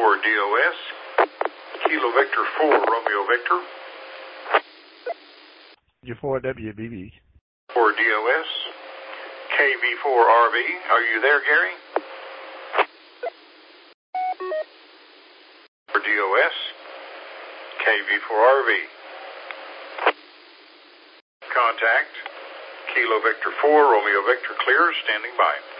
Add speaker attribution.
Speaker 1: for DOS. Kilo Victor 4, Romeo Victor.
Speaker 2: U4WBB.
Speaker 1: For DOS. KV4RV. Are you there, Gary? For DOS. KV4RV. Contact. Kilo Victor 4, Romeo Victor clear, standing by.